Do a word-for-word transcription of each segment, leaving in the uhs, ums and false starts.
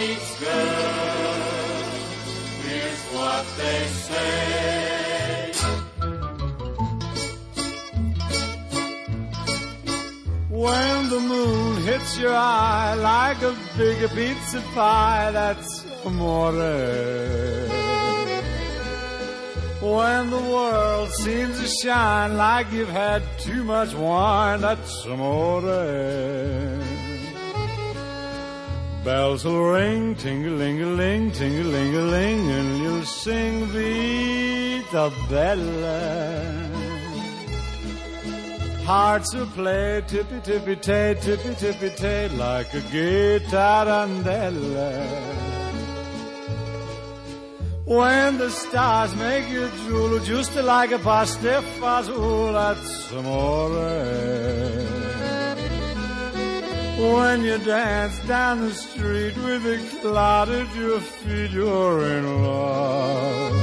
meets girl, here's what they say. When the moon hits your eye like a big pizza pie, that's amore. When the world seems to shine like you've had too much wine, that's amore. Bells will ring, ting-a-ling-a-ling, ting-a-ling-a-ling, and you'll sing Vita Bella. Hearts will play tippy-tippy-tay, tippy-tippy-tay, like a gay tarantella. When the stars make you drool, just like a pastifazool, that's amore. When you dance down the street with a cloud at your feet, you're in love.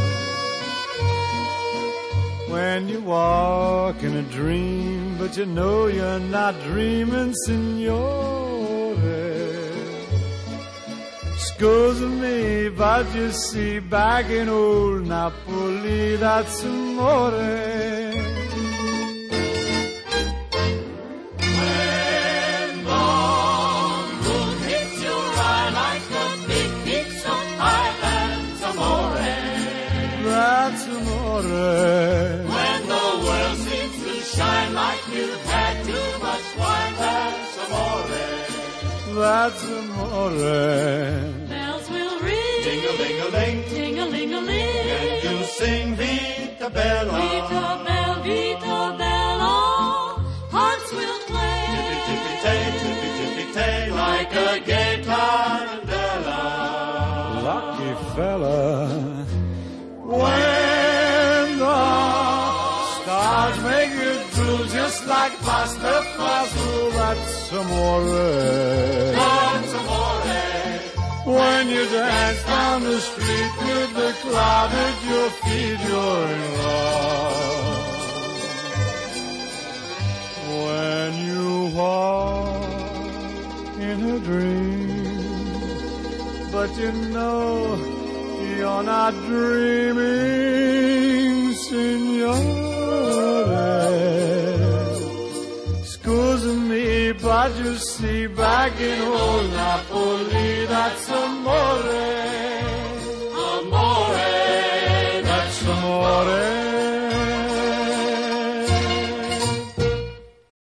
When you walk in a dream, but you know you're not dreaming, signore. Scusa me, but you see, back in old Napoli, that's amore. When the moon hits your eye like a big pizza pie, that's amore. That's amore. When the world seems to shine like you've had too much wine, that's amore. That's amore. Ting-a-ling-a-ling, Ting-a-ling-a-ling, and you sing Vita Bella. Vita Bella, Vita Bella, hearts will play. Tippy-tippy-tay, tippy-tippy-tay, like a gay tarantella. Lucky fella. When the stars make you drool just like pasta fazool, that's amore. That's amore. When you dance down the street with the cloud at your feet, you're in love. When you walk in a dream, but you know you're not dreaming, signore. Scusa me, but you see, back in old Napoli, that's amore. Amore, That's amore.